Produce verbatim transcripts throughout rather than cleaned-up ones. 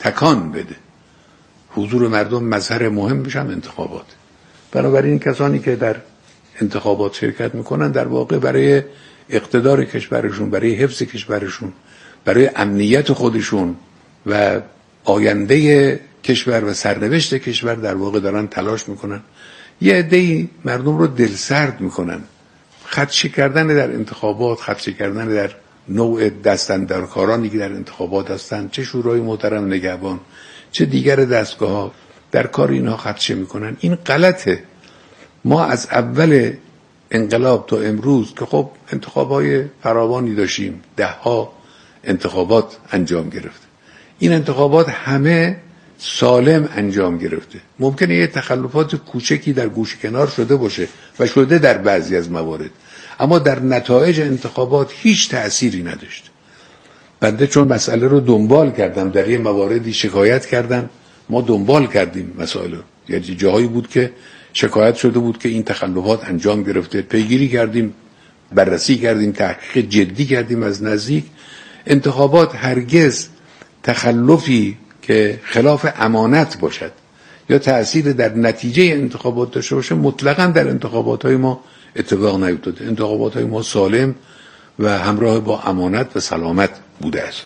تکان بده. حضور مردم مظهر مهم بشن انتخابات. بنابراین کسانی که در انتخابات شرکت میکنن در واقع برای اقتدار کشورشون، برای حفظ کشورشون، برای امنیت خودشون و آینده کشور و سرنوشت کشور در واقع دارن تلاش میکنن. یه عده‌ای مردم رو دلسرد میکنن. خدشه کردن در انتخابات، خدشه کردن در نوع دستاندرکارانی که در انتخابات هستن، چه شورای محترم نگهبان چه دیگر دستگاه ها در کار اینها خدشه میکنن. این غلطه. ما از اول انقلاب تا امروز که خب انتخابای فراوانی داشتیم، ده ها انتخابات انجام گرفته. این انتخابات همه سالم انجام گرفته. ممکنه یه تخلفات کوچکی در گوش کنار شده باشه و شده در بعضی از موارد، اما در نتایج انتخابات هیچ تأثیری نداشت. بنده چون مسئله رو دنبال کردم، در یه مواردی شکایت کردن، ما دنبال کردیم مسائل رو. یعنی جاهایی بود که شکایت شده بود که این تخلفات انجام گرفته، پیگیری کردیم، بررسی کردیم، تحقیق جدی کردیم از نزدیک. انتخابات هرگز تخلفی که خلاف امانت باشد یا تأثیر در نتیجه انتخابات داشته باشه مطلقاً در انتخابات‌های ما اتفاق نیفتاده. انتخابات‌های ما سالم و همراه با امانت و سلامت بوده است.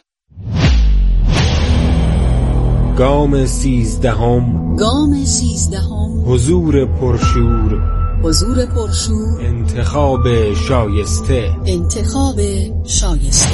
گام سیزدهم گام سیزدهم حضور پرشور حضور پرشور انتخاب شایسته انتخاب شایسته.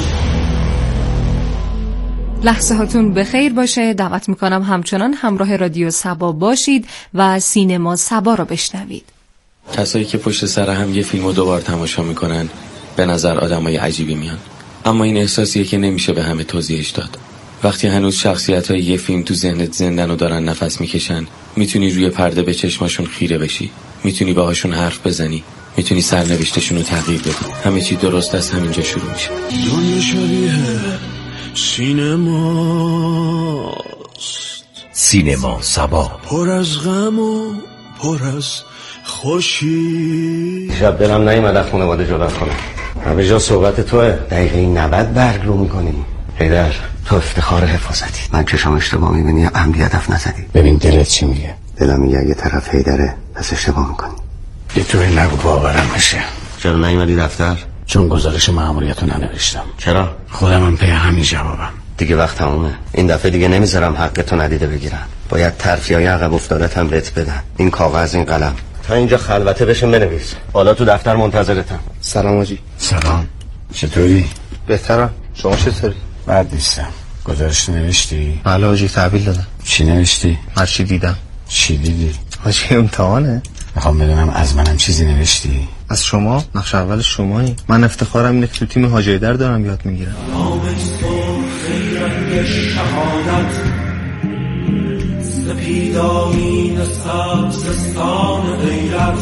لحظه هاتون بخیر باشه. دعوت میکنم همچنان همراه رادیو سبا باشید و سینما سبا رو بشنوید. کسایی که پشت سر هم یه فیلمو دوبار تماشا میکنن به نظر آدمای عجیبی میان، اما این احساسیه که نمیشه به همه توضیحش داد. وقتی هنوز شخصیت‌های یه فیلم تو ذهنت زندن و دارن نفس میکشن، میتونی روی پرده به چشماشون خیره بشی، میتونی باهاشون حرف بزنی، میتونی سرنوشتشون رو تغییر بدی. همه چی درست از همینجا شروع میشه. دنیا شبیه سینماست، سینما سبا، پر از غم و پر از خوشی. شب دلم نیومد خانواده جدا کنم. به جا صحبت توه دقیقه نود برگ رو میکنیم. حیدر تو افتخار حفاظتی. من چشم اشتباه میبینی عمدی هدف نزدی. ببین دلت چی میگه. دلم میگه اگه طرف حیدره پس اشتباه میکنی. یه توی نگو باورم بشه. چرا نیومدی دفتر؟ چون گزارش مأموریتو ننوشتم. چرا؟ خودم هم پی همین جوابم. دیگه وقت تمومه. این دفعه دیگه نمیذارم حقتو ندیده بگیرن. باید ترفیای عقب افتادت هم بهت بدن. این کاغذ، این قلم تا اینجا خلوته بشه بنویس. حالا تو دفتر منتظرتم. سلام آجی. سلام. چطوری؟ بهترم. شما چطوری؟ بد نیستم. گزارش نوشتی؟ بله آجی تحویل دادم. چی نوشتی؟ هر چی دیدم. چی دیدی؟ آجی امتحانه. میخوام بدونم از منم چیزی نوشتی؟ از شما؟ نقش اول شمایی. من افتخارم اینه که تو تیم حاجی در دارم یاد میگیرم. سپیدانین سبزستان غیرت،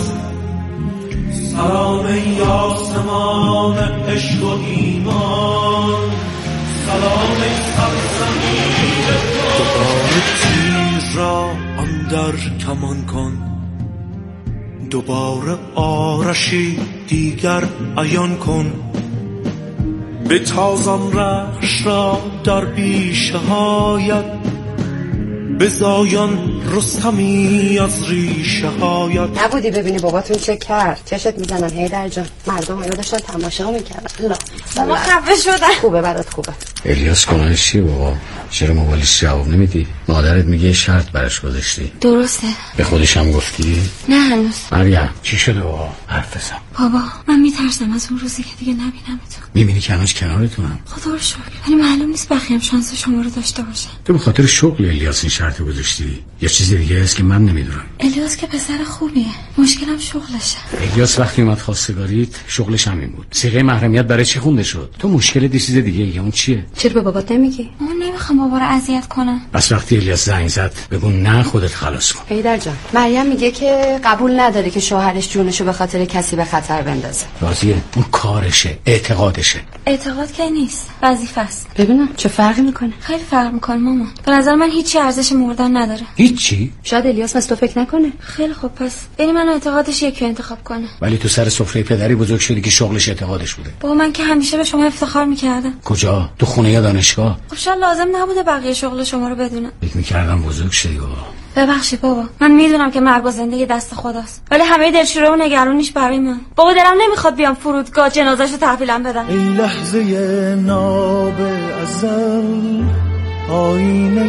سلام ای آسمان عشق و ایمان، سلام ای سرزمین دوباره تیر را اندر کمان کن، دوباره آرشی دیگر عیان کن، به تازم رخش را در بیشه هایت، به زایان رستمی از ریشه هایت. نبودی ببینی باباتون چه کرد؟ چشت میزنن حیدر جان. مردم اینو داشتن تماشا میکردن. لا بابا خفه شدن. خوبه برات خوبه. الیاس گناهش چیه بابا؟ چرا موبایلش جواب نمیدی؟ مادرت میگه شرط براش گذاشتی. درسته. به خودش هم گفتی؟ نه هنوز. مریم چی شده بابا؟ حرف بزن. بابا من میترسم از اون روزی که دیگه نبینمتون. میبینی که هنوز کنارتونم. خدا رو شکر. ولی معلوم نیست بقیه هم شانس شما رو داشته باشن. تو به خاطر شغل الیاس این شرط گذاشتی یا چیز دیگه است که من نمیدونم؟ الیاس که پسر خوبیه. مشکلم شغلشه. الیاس وقتی اومد خواستگاریت شغلش همین بود. صیغه محرمیت برای چی خونده شد؟ تو مشکل دی چیز دیگه ای اون چیه؟ چرا به بابات نمیگی؟ من نمیخوام بابا رو اذیت کنم. بس وقتی الیاس زنگ زد بگو نه خودت خلاص کن. حیدر جان مریم میگه که قبول نداره که شوهرش جونشو به خاطر کسی به خطر خطر بندازه. راضیه؟ اون کارشه، اعتقادشه. اعتقاد که نیست، وظیفه است. ببینم چه فرقی میکنه؟ خیلی فرق میکنه مامان. به نظر من هیچی ارزش مردن نداره. هیچی؟ شاید الیاس مثل تو فکر نکنه. خیلی خوب، پس بین من و اعتقادش یکی انتخاب کنه. ولی تو سر سفره پدری بزرگ شدی که شغلش اعتقادش بوده. با من که همیشه به شما افتخار میکردم. کجا؟ تو خونه یا دانشگاه؟ خب شاید لازم نبوده بقیه شغل شما رو بدونم. فکر میکردم بزرگ شدی بابا. ببخشید بابا، من میدونم که مرگ و زندگی دست خداست، ولی همه دلشوره و نگرانیش برای من. بابا دلم نمیخواد بیام فرودگاه جنازه‌شو تحویلم بدم. ای لحظه ناب ازل، آینه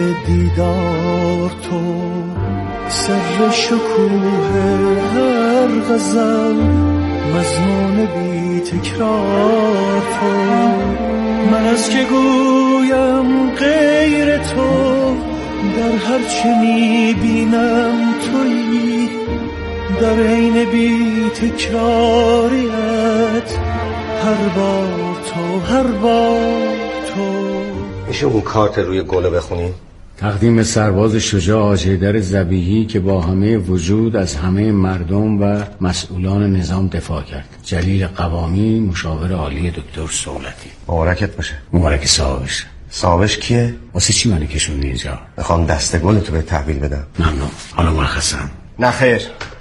دیدار تو، سر شکوه هر غزل، مضمون بی تکرار تو. من از که گویم غیر تو، در هر چه میبینم تویی، در عین بی تکراریت، هر بار تو هر بار تو. میشه اون کارت روی گلو بخونیم؟ تقدیم سرباز شجاع حاج حیدر ذبیحی که با همه وجود از همه مردم و مسئولان نظام دفاع کرد. جلیل قوامی، مشاور عالی دکتر صولتی. مبارکت باشه. مبارک صاحبش. صاحبش کیه؟ واسه چی منو کشوندی اینجا؟ میخوام دست گل تو به تحویل بدم. ممنون. حالا مرخصم. نه خیر.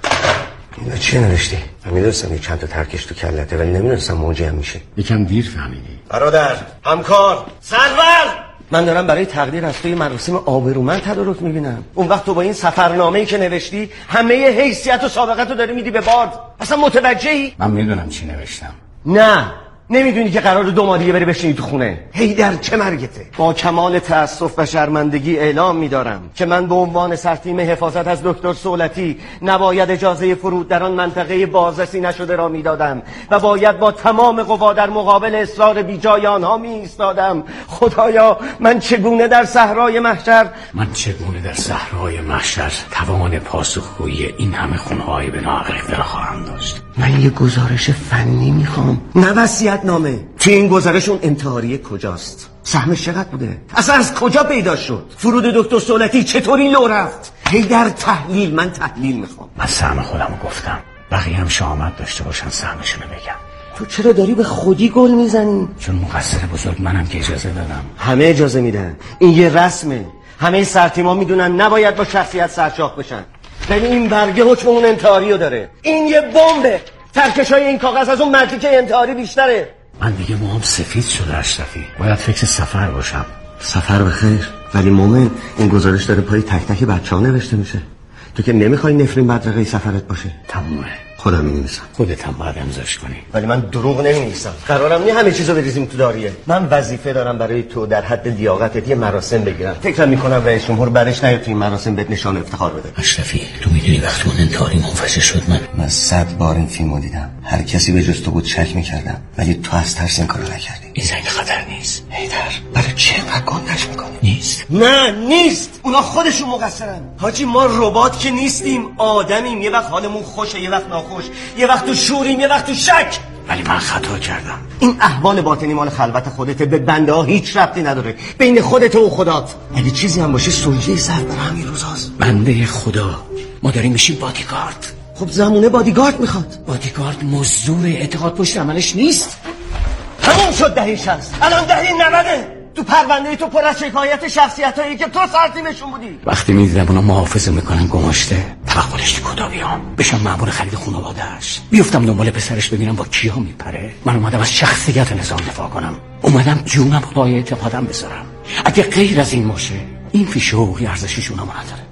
اینا چی نوشتی؟ من میدونستم یه چند تا ترکش تو کلته، ولی نمیدونستم موجی هم میشه. یکم دیر فهمیدی. برادر، همکار، سرور، من دارم برای تقدیر از توی مراسم آبرومند تدارک میبینم. اون وقت تو با این سفرنامه‌ای که نوشتی همه حیثیت و سابقت رو داری میدی به باد. اصلا متوجهی؟ من میدونم چی نوشتم. نه، نمیدونی که قرار دو ماه دیگه بری بشینی تو خونه. حیدر چه مرگته. با کمال تأسف و شرمندگی اعلام میدارم که من به عنوان سرتیم حفاظت از دکتر صولتی نباید اجازه فرود در آن منطقه بازرسی نشده را میدادم و باید با تمام قوا در مقابل اصرار بیجای آنها می ایستادم. خدایا، من چگونه در صحرای محشر من چگونه در صحرای محشر توان پاسخگویی این همه خونه‌های به ناحق را خواهم داشت. من یه گزارش فنی میخوام، نه وصیت نامه. تو این گزارش اون انتحاری کجاست؟ سهمش چقدر بوده؟ اصلا از کجا پیدا شد؟ فرود دکتر صولتی چطوری لو رفت؟ هیدر تحلیل، من تحلیل میخوام. من سهم خودمو گفتم، بقیه هم شامت داشته باشن سهمشونو بگم. تو چرا داری به خودی گل میزنی؟ چون مقصر بزرگ منم که اجازه دادم. همه اجازه میدن، این یه رسمه. همه سرتیما میدونن نباید با شخصیت سرشاخ بشن، ولی این برگه حکم اون انتحاری رو داره. این یه بمبه. ترکشای این کاغذ از اون مدرک انتحاری بیشتره. من دیگه موام سفید شده اشرفی، باید فکر سفر باشم. سفر بخیر. ولی مومن، این گزارش داره پای تک تک بچه ها نوشته میشه. تو که نمیخوای نفرین بدرقه سفرت باشه. تمومه. خودم می‌نویسم. خودت هم باید امضاش کنی. ولی من دروغ نمی‌نویسم. قرارم نیست همه چیزو بریزیم تو داریه. من وظیفه دارم برای تو در حد لیاقتت یه مراسم بگیرم. فکر می‌کنم رئیس جمهور برش نیاد تو این مراسم بهت نشان افتخار بده. اشرفی، تو میدونی وقتی اون انتحاری منفجر شد من من صد بار این فیلمو دیدم. هر کسی به جز تو بود شک می‌کردم، ولی تو از ترس این کارو نکردی. این زنگ خطر نیست. هیدر، برای چه اینقدر گندش می‌کنی؟ نیست. نه، نیست. اونا خودشون مقصرن. حاجی، ما ربات که نیستیم، آدمیم. یه وقت حالمون خوشه، یه وقت ناخوش. یه وقت تو شوریم، یه وقت تو شک. ولی من خطا کردم. این احوال باطنی مال خلوت خودته، به بنده ها هیچ ربطی نداره. بین خودت و خدات. اگه چیزی هم باشه سلجه سر بر همین روزاست. بنده خدا. ما داریم میشیم بادیگارد. خب زمونه بادیگارد میخواد. بادیگارد مزدور اعتقاد پشت عملش نیست. تموم شد دهه شصت. الان دهه نوده. تو پرونده تو پر از شکایت شخصیتایی که تو سرتیمشون بودی. وقتی میدیدم اونا محافظه میکنن گماشته، توقعش کجا بیام؟ بشم مأمور خرید خانواده‌اش، بیفتم دنبال پسرش ببینم با کیا میپره. من اومدم از شخصیت نظام دفاع کنم، اومدم جونم خدای اعتقادم بذارم. اگه غیر از این باشه، این فیش حقوقی ارزششون هم نداره.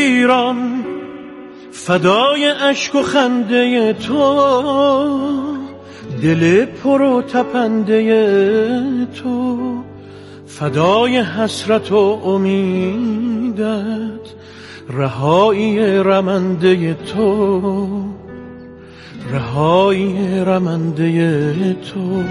ایران فدای اشک و خنده تو، دل پر و تپنده تو، فدای حسرت و امیدت، رهایی رمنده تو، رهایی رمنده تو.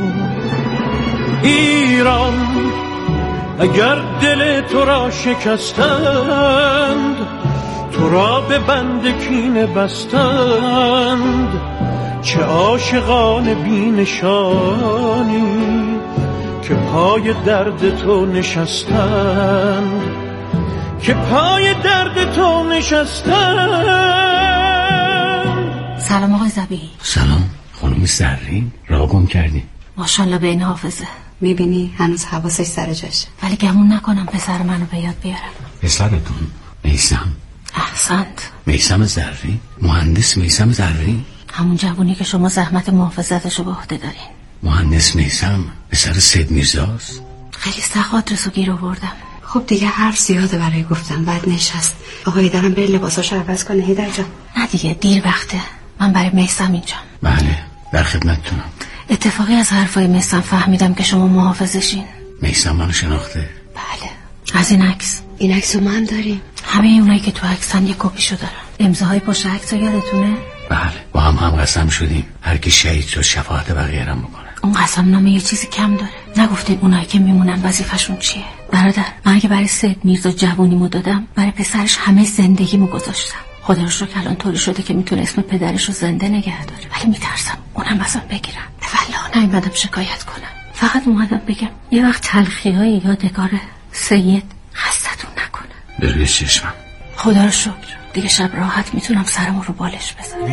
ایران اگر دل تو را شکستند، تو را به بند کینه بستند، چه عاشقان بی نشانی که پای درد تو نشستند، که پای درد تو نشستند. سلام آقای ذبیحی. سلام. خانم زرین راه گم کردی؟ ماشاءالله به این حافظه. میبینی هنوز حواسش سر جاشه. ولی گمون نکنم پسر منو به یاد بیارم. پسرتون میثم؟ احسنت. میثم زرین؟ مهندس میثم زرین؟ همون جوونی که شما زحمت محافظتشو به عهده دارین. مهندس میثم پسر سید میرزاست؟ خیلی سخت آدرسو گیر آوردم. خب دیگه حرف زیاده برای گفتن. بعد نشست آقای درم بره لباساشو عوض کنه. هیدر جان نه دیگه دیر وقته. من برای میثم اینجام. بله در خدمتتونم. اتفاقی از حرفای میثم فهمیدم که شما محافظشین. میثم منو شناخته؟ بله. از این عکس. این عکسو ما هم داریم. همه اونایی که تو عکسن یه کپیشو دارن. امضاهای پشت عکسو یادتونه؟ بله با هم هم قسم شدیم هر کی شهید شد شفاعت بقیه رو میکنه. اون قسم نامه یه چیزی کم داره. نگفتیم اونایی که میمونن وظیفه‌شون چیه؟ برادر من اگه برای سید میرزا جوونیمو دادم برای پسرش همه زندگیمو گذاشتم. خدا رو شکر الان طوری شده که میتونه اسم پدرش رو زنده نگه داره. ولی میترسم اونم ازم بگیرن. والله نمیدم شکایت کنم. فقط اومدم بگم یه وقت تلخی‌های یادگار سید خستتون نکنه. به روی چشمم. خدا رو شکر دیگه شب راحت میتونم سرمو رو بالش بزنم.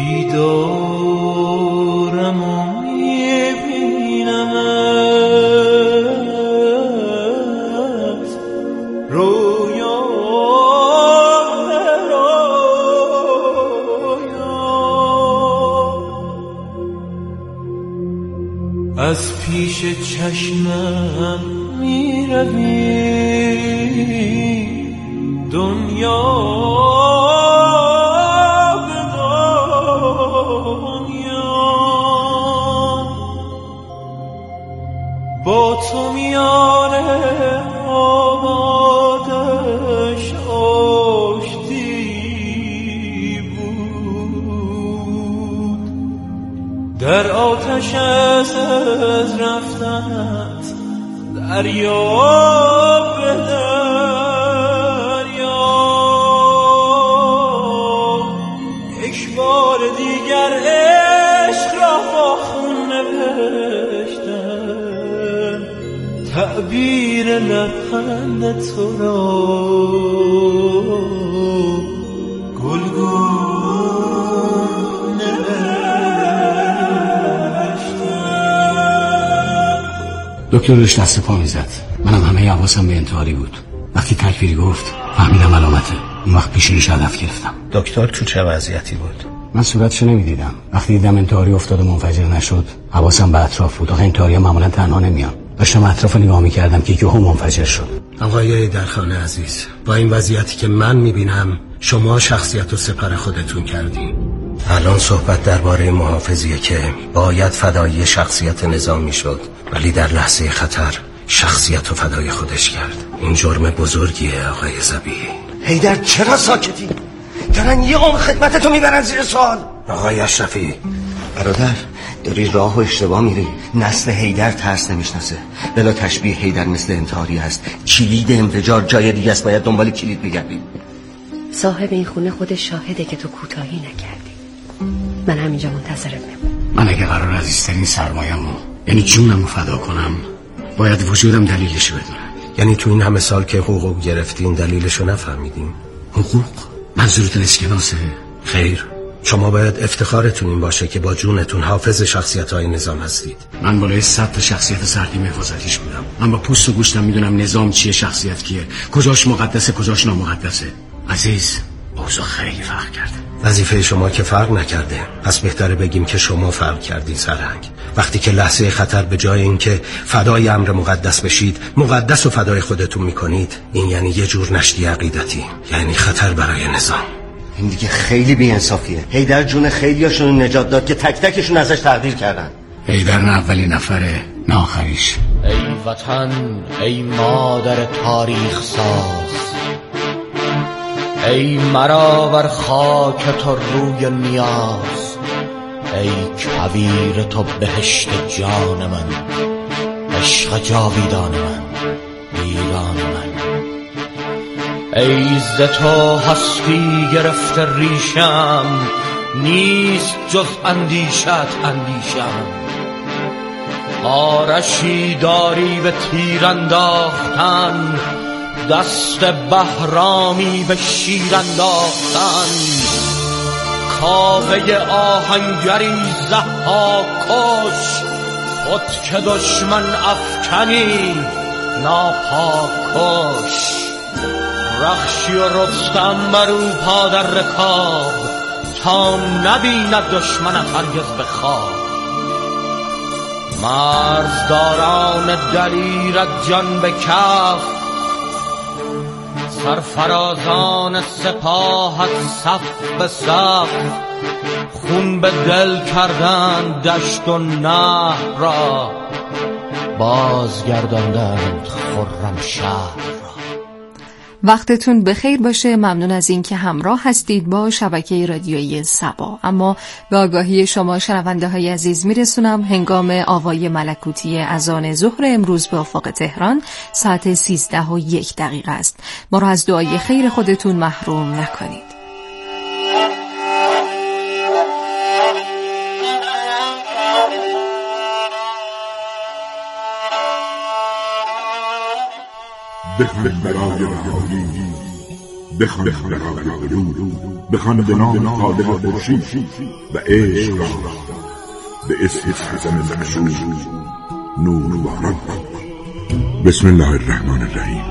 بیدارم و میبینم رویا از پیش چشمم میروی دنیا به دنیا با تو میانه آبادش آشتی بود در آتش از رفتنت دریا به دریا یک بار دیگر عشق را با خون نوشتن تعبیر لبخند تو را گلگون دکتر روش دست پا میزد. منم همه حواسم به انتحاری بود. وقتی تکفیری گفت فهمیدم علامته. اون وقت پیشونیش هدف گرفتم. دکتر تو چه وضعیتی بود؟ من صورتشو نمیدیدم. وقتی دیدم انتحاری افتاد و منفجر نشد حواسم به اطراف بود. آخه انتحاری‌ها معمولا تنها نمیان. داشتم اطرافو نگاه میکردم که یهو منفجر شد. آقای درخانه عزیز با این وضعیتی که من میبینم شما شخصیت و سپر خودتون کردین. الان صحبت درباره محافظیه که باید فدایی شخصیت نظام میشد ولی در لحظه خطر شخصیت و فدای خودش کرد. این جرم بزرگیه آقای ذبیحی. هیدر چرا ساکتی؟ دارن یه عمر خدمتتو میبرن زیر سوال. آقای اشرفی برادر داری راه و اشتباه میری. نسل هیدر ترس نمیشناسه. بلا تشبیه هیدر مثل انتحاری هست. کلید انفجار جای دیگه است. باید دنبال کلید بگردی. صاحب این خونه خودش شاهده که تو کوتاهی نکردی. من همینجا منتظرت میمونم. من اگه قرار عزیزترین سرمایه‌مو یعنی جونمو فدا کنم باید وجودم دلیلشو بدونم. یعنی تو این همه سال که حقوق گرفتین دلیلشو نفهمیدین؟ حقوق؟ منظورتون اسکناسه؟ خیر شما باید افتخارتون این باشه که با جونتون حافظ شخصیت‌های نظام هستید. من بالای صد تا شخصیت سرتیم حفاظتیش بودم. من با پوست و گوشتم میدونم نظام چیه شخصیت کیه کجاش مقدسه کجاش نامقدسه. عزیز اوضاع خیلی فرق کرده. وظیفه شما که فرق نکرده پس بهتره بگیم که شما فرق کردین سرهنگ. وقتی که لحظه خطر به جای اینکه فدای امر مقدس بشید مقدس و فدای خودتون میکنید این یعنی یه جور نشتی عقیدتی یعنی خطر برای نظام. این دیگه خیلی بی‌انصافیه. هیدر جون خیلیاشون نجات داد که تک تکشون ازش تقدیر کردن. هیدر نه اولین نفره نه آخریش. ای وطن ای مادر تاریخ ساز ای مرا بر خاک تو روی نیاز ای کویر تو بهشت جان من عشق جاویدان من ایران من ای ز تو هستی گرفته ریشم نیست جز اندیشت اندیشم آرشی داری به تیر انداختن دست بهرامی به شیر انداختن کاوه آهنگری زها کش خود که دشمن افکنی ناپاک کش رخشی و رستم برو پا در رکاب تا نبیند دشمنت هرگز به خواب مرزداران دلیرت جان به کف سرفرازان سپاهت صف به صف خون به دل کردند دشت و نهر را بازگرداندند خرم شهر. وقتتون بخیر باشه. ممنون از این که همراه هستید با شبکه رادیویی صبا. اما به آگاهی شما شنونده های عزیز میرسونم هنگام آوای ملکوتی اذان ظهر امروز به افق تهران ساعت سیزده و یک دقیقه است. ما را از دعای خیر خودتون محروم نکنید. بخوان برای رهایی، بخوان برای علوم، بخوان به نام خالق خورشید و عشق را به اسم اعظم مشهور نور باران. بسم الله الرحمن الرحیم.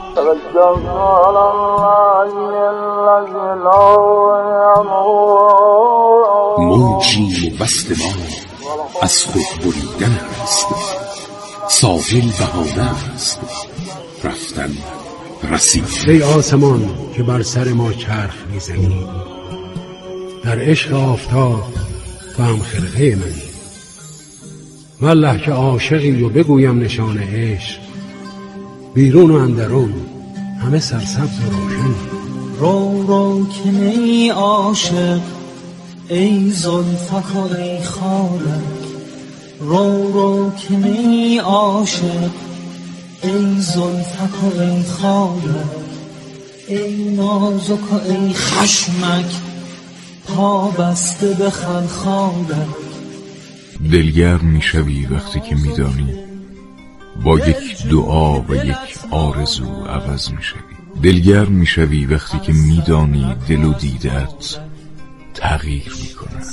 موجی و وصل ما از خود بریدن است، ساحل بهانه است، رفتن رسید. ای آسمان که بر سر ما چرخ میزنی، در عشق آفتاب و هم خرقه منی. والله که عاشقی و بگویم نشان عشق، بیرون و اندرون همه سرسبز و روشن. رو رو که نی عاشق ای زلفک و ای خالک، رو رو که نی عاشق ای زلفک و ای خالک، ای نازک و ای خشمک پا بسته به خلخالک. دلگرم میشوی وقتی که میدانی با یک دعا و یک آرزو عوض میشوی. دلگرم میشوی وقتی که میدانی دل و دیدت تغییر میکنند.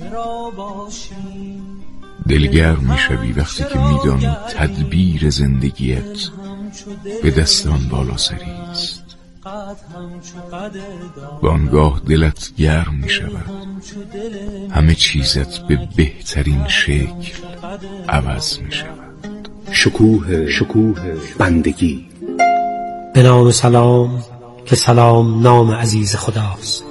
دلگرم میشوی وقتی که میدانی تدبیر زندگیت به دستان بالا سری است. بانگاه دلت گرم میشود، همه چیزت به بهترین شکل عوض میشود. شکوه شکوه بندگی. به نام سلام که سلام نام عزیز خداست.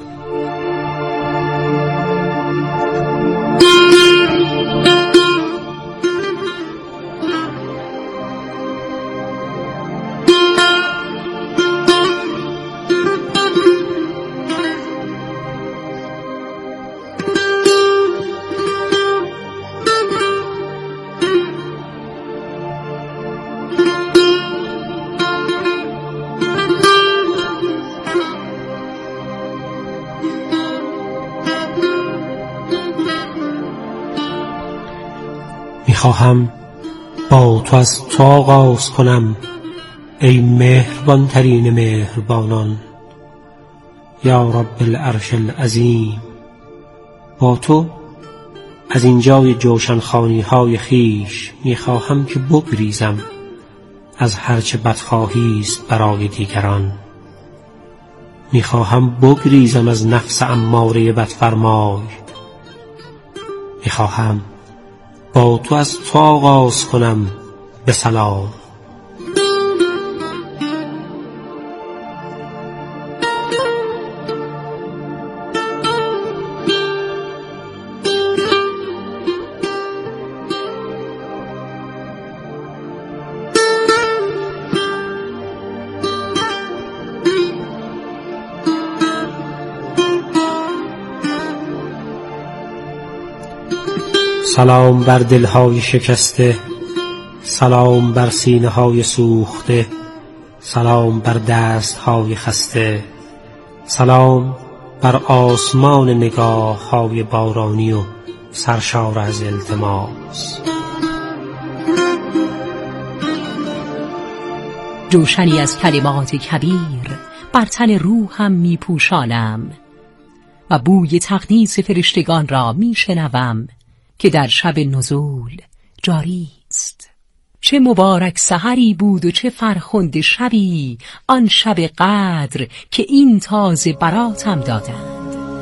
میخواهم با تو از تو آغاز کنم ای مهربان ترین مهربانان. یا رب العرش العظیم، با تو از اینجای جوشنخانی های خیش میخواهم که بگریزم از هرچه بدخواهی است برای دیگران. میخواهم بگریزم از نفس اماره بدفرمای. میخواهم با تو از تو آغاز کنم به سلام. سلام بر دلهای شکسته، سلام بر سینه های سوخته، سلام بر دست های خسته، سلام بر آسمان نگاه های بارانی و سرشار از التماس. جوشنی از کلمات کبیر بر تن روحم می پوشانم، و بوی تقدیس فرشتگان را می شنوم که در شب نزول جاری است. چه مبارک سحری بود و چه فرخنده شبی، آن شب قدر که این تازه براتم دادند.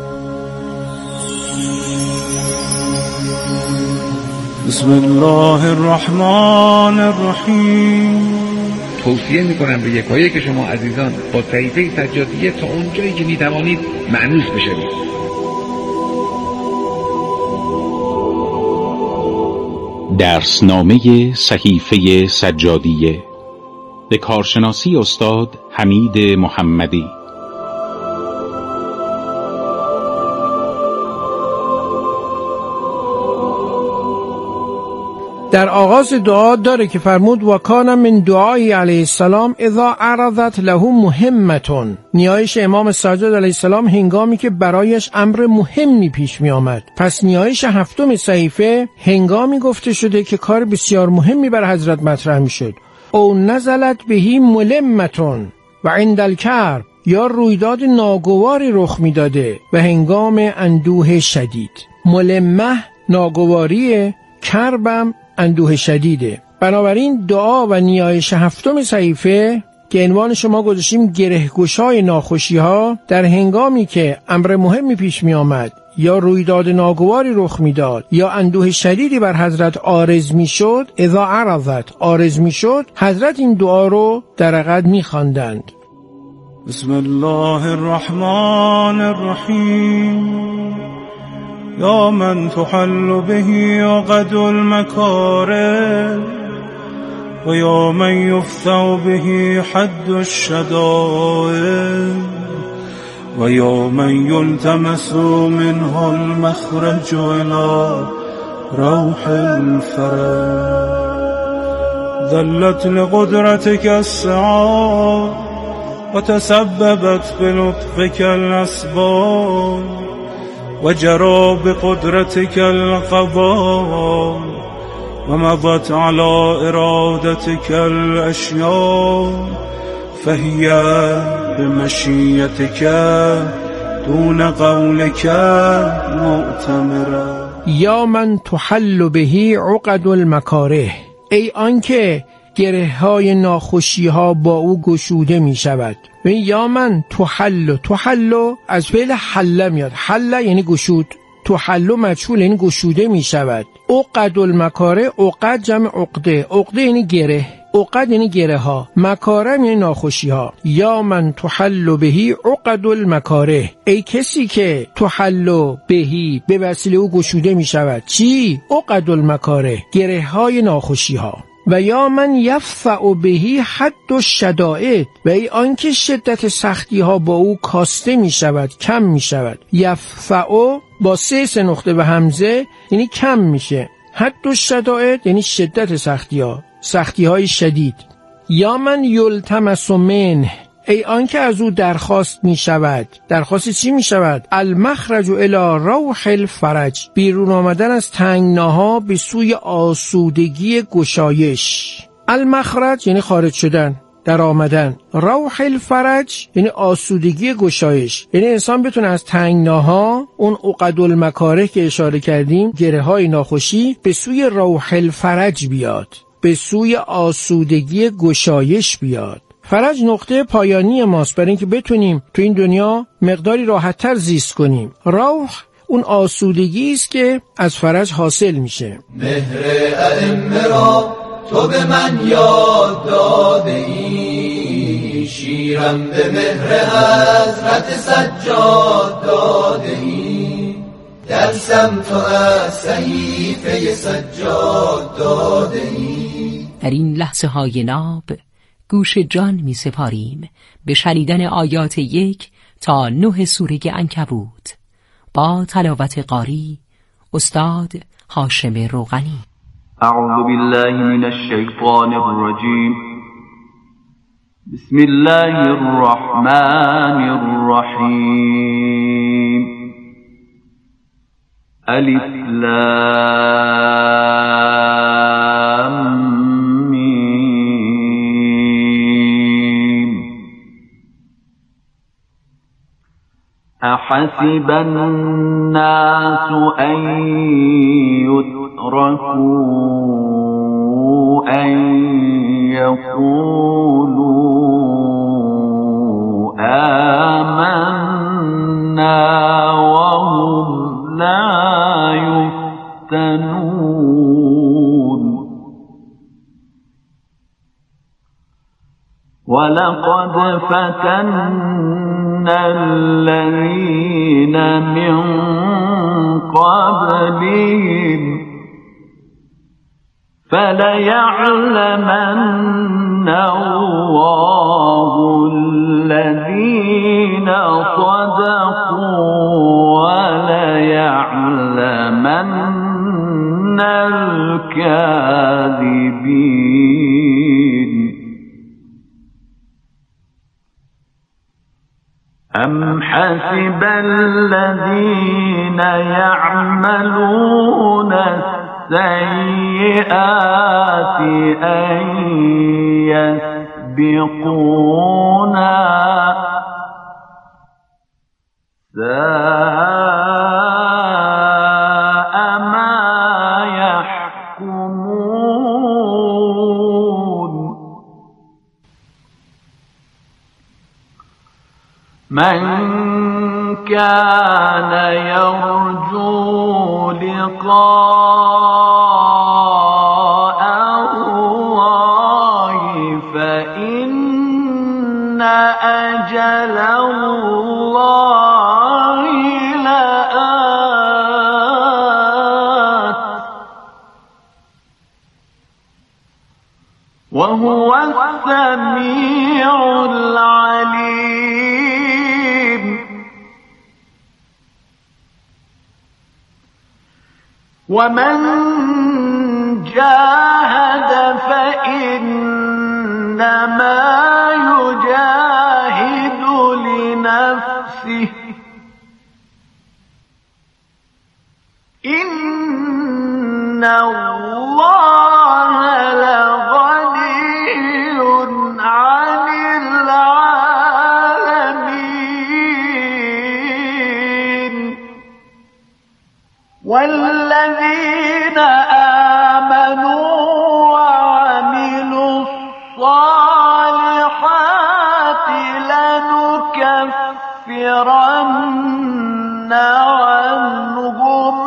بسم الله الرحمن الرحیم. توصیه میکنم به یکایی که شما عزیزان با صحیفه سجادیه تا اونجایی که میتوانید مأنوس بشوید. درسنامه صحیفه سجادیه به کارشناسی استاد حمید محمدی. در آغاز دعا داره که فرمود و کان من دعای علیه السلام اذا عرضت له مهمتون، نیایش امام سجاد علیه السلام هنگامی که برایش امر مهمی پیش می آمد. پس نیایش هفتم صحیفه هنگامی گفته شده که کار بسیار مهمی بر حضرت مطرح می شد. او نزلت بهی ملمتون و عند الکرب، یا رویداد ناگواری رخ می داده و هنگام اندوه شدید. ملمه ناگواریه، کربم اندوه شدیده. بنابراین دعا و نیایش هفتم صحیفه که عنوان شما گذاشتیم گرهگشای ناخوشی ها، در هنگامی که امر مهمی پیش می آمد یا رویداد ناگواری رخ می داد یا اندوه شدیدی بر حضرت عارض می شد، اذا عرضت عارض می شد، حضرت این دعا رو در عقد می خواندند. بسم الله الرحمن الرحیم. یا من تحل به عقد المکاره و یا من یفتح به حد الشدائد و یا من یلتمس منه المخرج الى روح الفرج. ذلت لقدرتك السعاد و تسببت بلطفك الاسباب و جرى بقدرتك القضاء و مضت على ارادتك الاشیاء فهي بمشیتك دون قولك معتمرة. یا من تحل به عقد المکاره، ای آنکه گره های ناخوشی ها با او گشوده می شود. و یا من تحل، تحل از فعل حل میاد، حل یعنی گشود، تحل مجهول یعنی گشوده می شود. عقد المکاره، عقد جمع عقده، عقده یعنی گره، عقد یعنی گره ها، مکاره یعنی ناخوشی ها. یا من تحل بهی عقد المکاره، ای کسی که تحل بهی به وسیله او گشوده می شود. چی؟ عقد المکاره، گره های ناخوشی ها. و یا من یففع بهی حد الشدائد، و ای آنکه شدت سختی ها با او کاسته می شود، کم می شود. یففع با سه سه نقطه و همزه یعنی کم میشه. حد الشدائد یعنی شدت سختی ها، سختی های شدید. یا من یلتمس منه، ای آنکه از او درخواست می شود. درخواست چی می شود؟ المخرج الی روح الفرج، بیرون آمدن از تنگناها به سوی آسودگی گشایش. المخرج یعنی خارج شدن، در آمدن. روح الفرج یعنی آسودگی گشایش، یعنی انسان بتونه از تنگناها، اون عقد المکاره که اشاره کردیم، گره های ناخوشی، به سوی روح الفرج بیاد، به سوی آسودگی گشایش بیاد. فرج نقطه پایانی ماست برای اینکه بتونیم تو این دنیا مقداری راحت‌تر زیست کنیم. روح اون آسودگی است که از فرج حاصل میشه. مهر ائمه را تو به من یاد داده ای، شیرم به مهر حضرت سجاد داده ای، درسم تو از صحیفه سجاد داده ای. در این لحظه های ناب گوش جان می سپاریم به شنیدن آیات یک تا نه سوره عنکبوت با تلاوت قاری استاد هاشم روغنی. اعوذ بالله من الشیطان الرجیم. بسم الله الرحمن الرحیم. الف لام أحسب الناس أن يتركوا أن يقولوا آمنا وهم لا يفتنون ولقد فتنا الذين من قبلهم فليعلمن الله الذين صدقوا وليعلمن الكاذبين أم حسب الذين يعملون السيئات أن يسبقونا ساء ما يحكمون من كان يرجو لقاء الله فإن أجل الله لآت وهو السميع العليم ومن جاهد فإنما يجاهد لنفسه إن الله لغني عن العالمين والذين آمنوا وعملوا الصالحات لنكفرن عنهم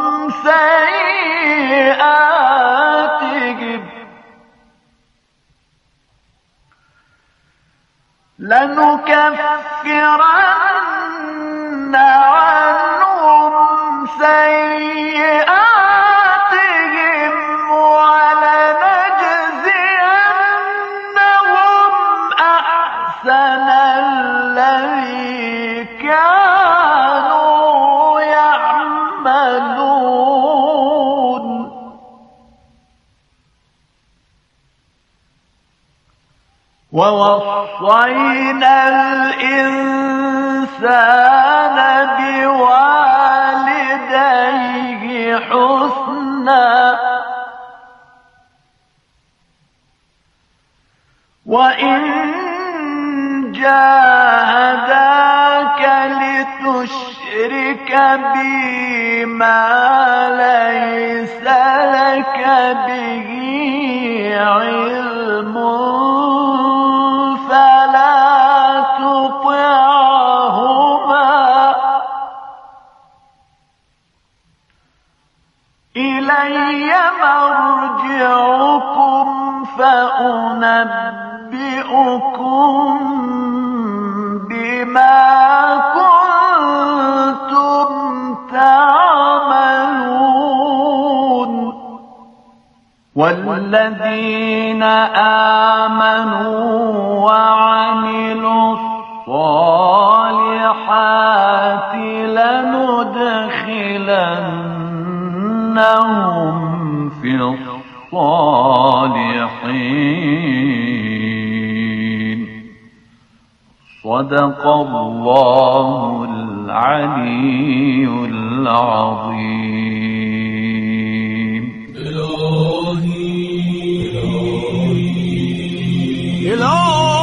سيئاتهم لنكفرن عنهم سيئاتهم ولنجزينهم أحسن الذي كانوا يعملون ووصينا الإنسان بوالديه حسنا وإن جاهداك لتشرك بي ما ليس لك به علم فلا تطعهما إلي مرجعكم فأنبئكم بما كنتم تعملون والذين آمنوا وعملوا الصالحات لندخلنهم في الصالحين صدق الله العلي العظيم. إلهي